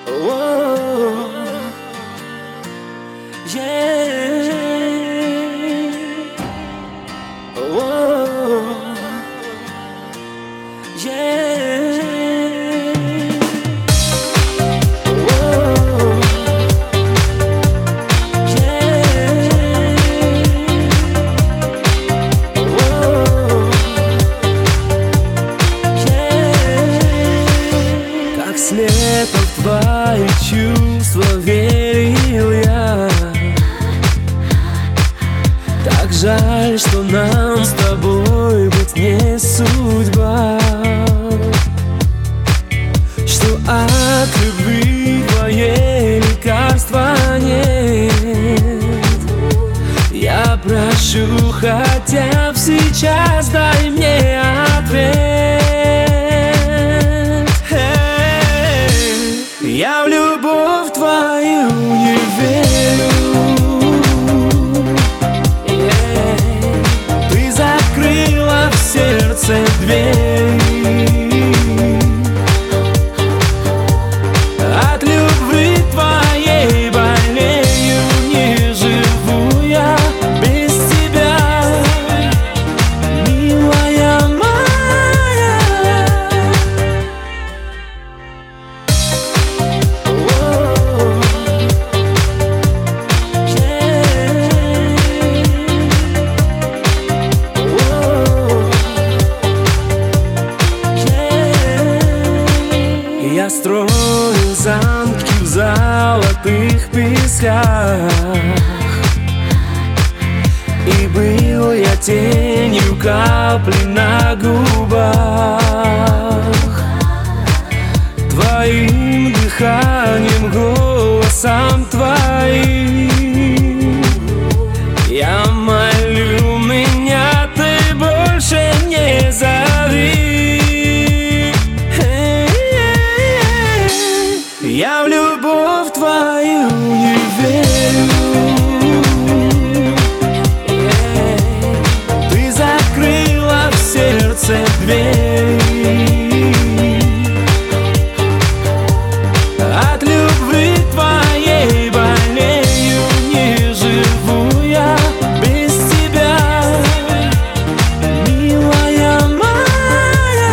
Oh, yeah. Oh, yeah. Oh, yeah. Как слепо в твои чувства верил я. Так жаль, что нам с тобой быть не судьба, что от любви твоей лекарства нет. Я прошу, хотя бы сейчас дай мне ответ. Я в любовь твою не верю. Ты закрыла в сердце дверь. От любви твоей болею, не живу я без тебя, милая моя. Я строю замки в золотых песках, и был я тенью капли на губах. Твоим дыханием, голосом твоим я молю, меня ты больше не зови. Я в любовь твою не верю. Ты закрыла в сердце дверь. От любви твоей болею, не живу я без тебя, милая моя.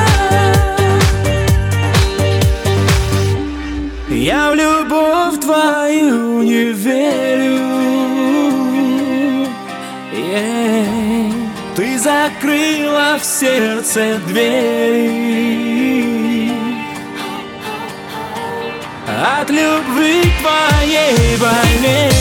Я в любовь твою не верю. Ты закрыла в сердце дверь. От любви твоей болезнь.